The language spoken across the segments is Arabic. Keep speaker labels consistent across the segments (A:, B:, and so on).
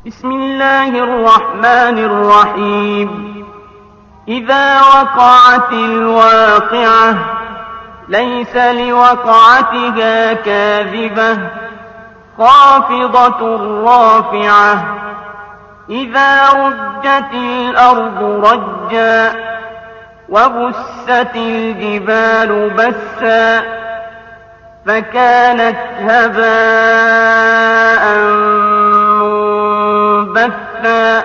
A: بسم الله الرحمن الرحيم. إذا وقعت الواقعة ليس لوقعتها كاذبة خافضة رافعة. إذا رجت الأرض رجا وبست الجبال بسا فكانت هباء منبثا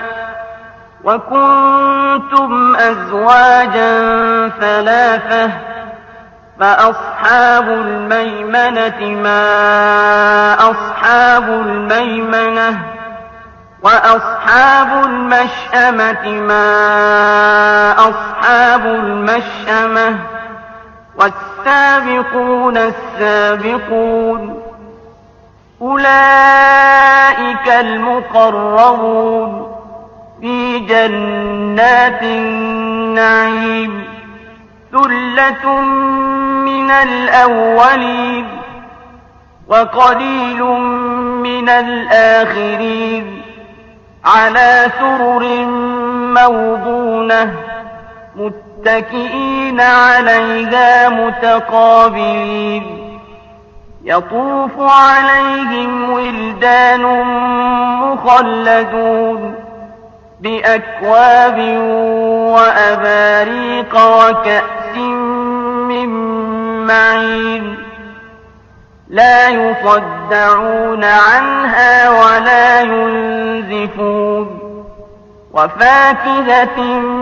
A: وكنتم أزواجا ثلاثة فأصحاب الميمنة ما أصحاب الميمنة وأصحاب المشأمة ما أصحاب المشأمة والسابقون السابقون أولئك المقربون في جنات النعيم ثلة من الأولين وقليل من الآخرين على سرر موضونة متكئين عليها متقابلين يطوف عليهم ولدان مخلدون بأكواب وأباريق وكأس من معين لا يصدعون عنها ولا ينزفون وفاكهة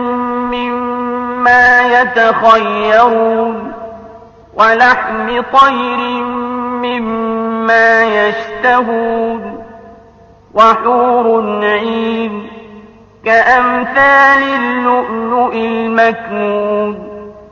A: مما يتخيرون ولحم طير مما يشتهون وحور عين كأمثال اللؤلؤ المكنون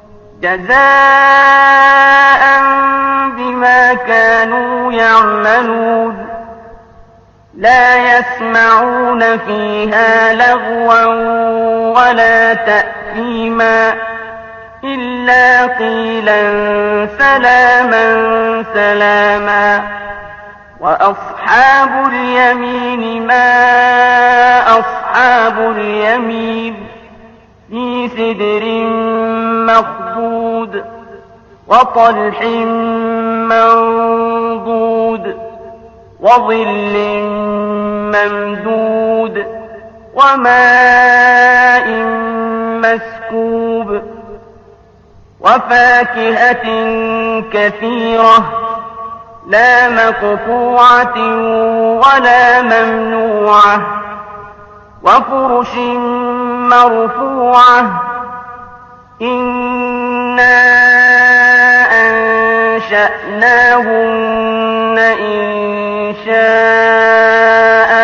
A: جزاء بما كانوا يعملون لا يسمعون فيها لغوا ولا تأثيما إلا قيلا سلاما سلاما وأصحاب اليمين ما أصحاب اليمين في سدر مخضود وطلح منضود وظل ممدود وماء مسكوب وفاكهة كثيرة لا مقطوعة ولا ممنوعة وفرش مرفوعة إنا أنشأناهن إنشاء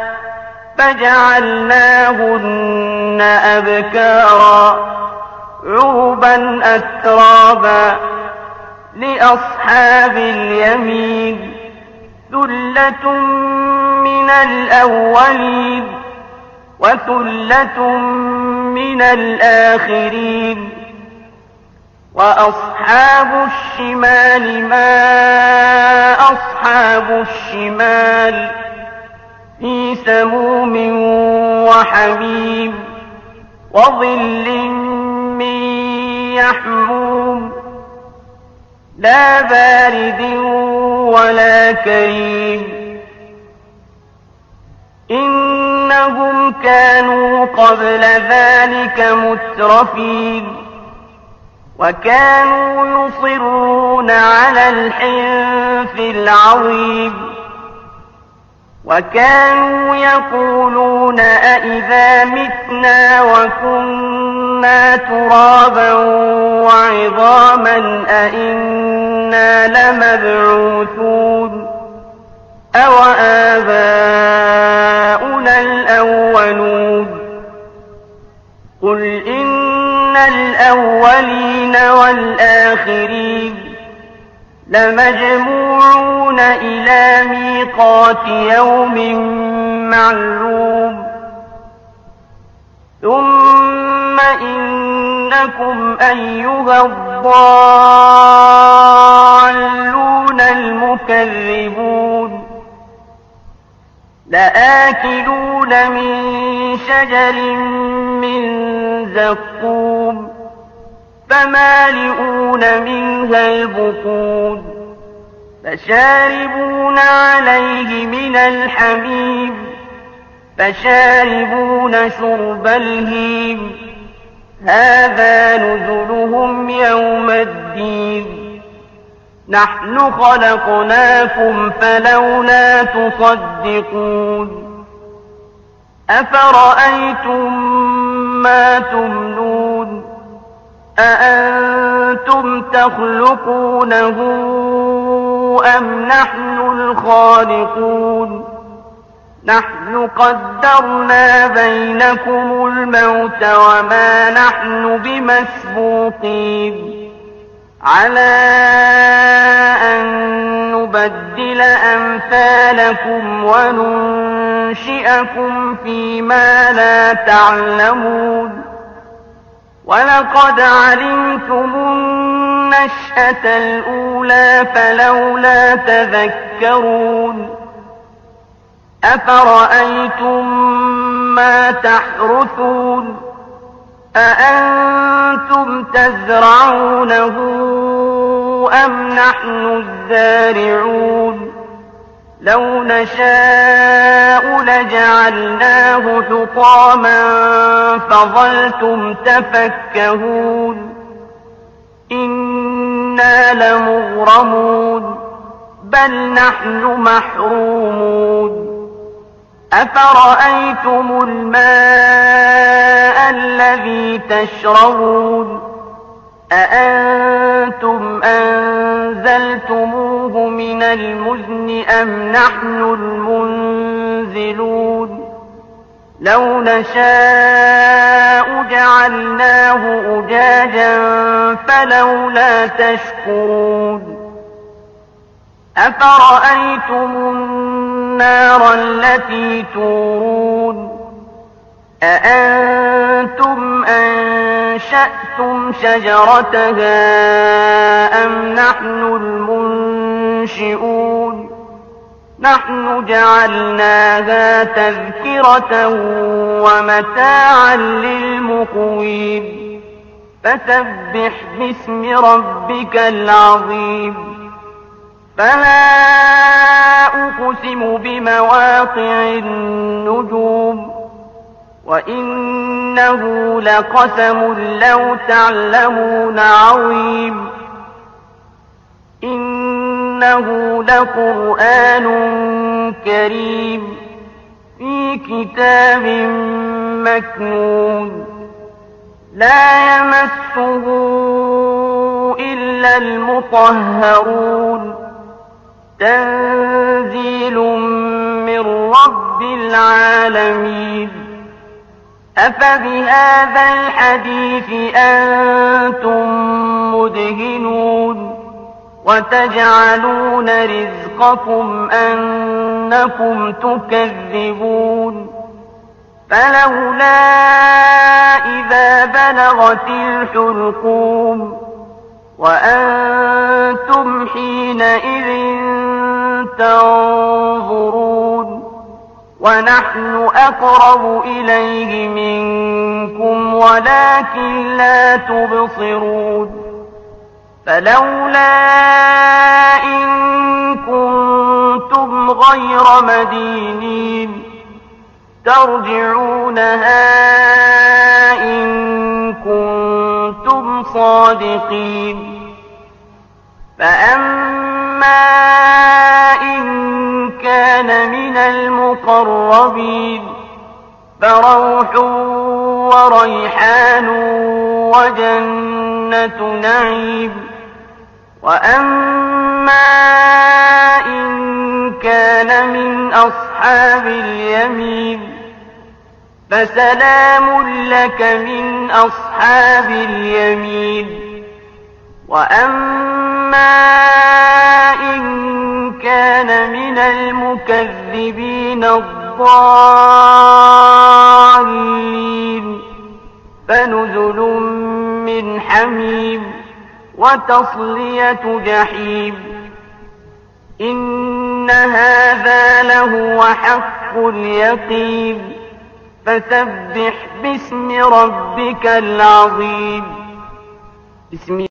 A: فجعلناهن أبكارا عربا أترابا لأصحاب اليمين ثلة من الأولين وثلة من الآخرين وأصحاب الشمال ما أصحاب الشمال في سموم وحميم وظل من يحموم لا بارد ولا كريم إنهم كانوا قبل ذلك مترفين وكانوا يصرون على الحنث العظيم وكانوا يقولون أئذا متنا وكنا ترابا وعظاما أئنا لمبعوثون أوآباؤنا الأولون قل إن الأولين والآخرين لمجموعون إلى ميقات يوم معلوم ثم إنكم أيها الضالون المكذبون لآكلون من شجر من زقوم فمالئون منها البطون فشاربون عليه من الحميم فشاربون شرب الهيم هذا نزلهم يوم الدين نحن خلقناكم فلولا تصدقون أفرأيتم ما تمنون أأنتم تخلقونه أم نحن الخالقون نحن قدرنا بينكم الموت وما نحن بمسبوقين على أن نبدل أمثالكم وننشئكم فيما لا تعلمون ولقد علمتم النشأة الأولى فلولا تذكرون أفرأيتم ما تحرثون أأنتم تزرعونه أم نحن الزارعون لو نشاء لجعلناه حطاما فظلتم تفكهون إنا لمغرمون بل نحن محرومون أفرأيتم الماء الذي تشربون أأنتم أنزلتموه من المزن أم نحن المنزلون لو نشاء جعلناه أجاجا فلولا تشكرون أفرأيتم النار التي تورون أأنتم أنشأتم شجرتها أم نحن المنشئون نحن جعلناها تذكرة ومتاعا للمقوين فسبح باسم ربك العظيم فلا أقسم بمواقع النجوم وإنه لقسم لو تعلمون عظيم إنه لقرآن كريم في كتاب مكنون لا يمسه إلا المطهرون تنزيل من رب العالمين أفبهذا الحديث أنتم مدهنون وتجعلون رزقكم أنكم تكذبون فلولا إذا بلغت الحلقوم وأنتم حينئذ تنظرون ونحن أقرب إليه منكم ولكن لا تبصرون فلولا إن كنتم غير مدينين ترجعونها إن كنتم صادقين فأما إن كان من المقربين فروح وريحان وجنة نعيم وأما إن كان من أصحاب اليمين فسلام لك من أصحاب اليمين وأما إن كان من المكذبين الضالين فنزل من حميم وتصلية جحيم إن هذا لهو حق الحق اليقين فسبح باسم ربك العظيم.